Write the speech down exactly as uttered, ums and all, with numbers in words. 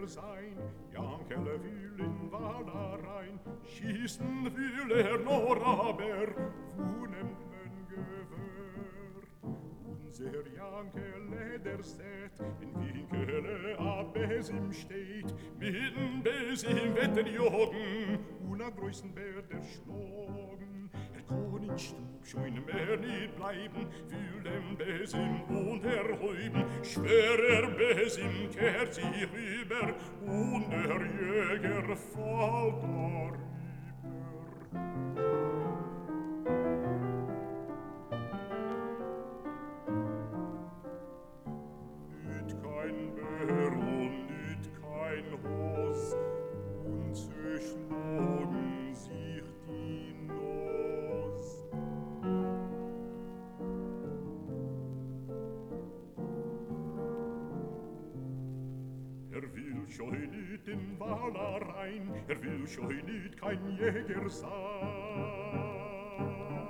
Jäger sein, Jankele will in Wala rein, schießen will er nur aber, wo nimmt man Gewehr? Unser Jankele, der seht, in Winkele a Besim steht, mitten Besim wird er jogen, und a größten Bär der schlagen. Er kann in Stub schon mehr nicht bleiben, will dem Besim unterhäuben, schwerer Besim kehrt sich rüber, und der Jäger fällt darüber. Nicht kein Bär und nicht kein Haus, und zerschlagen sich die Nuss. Er will schon nicht in Wala rein, er will schon nicht kein Jäger sein.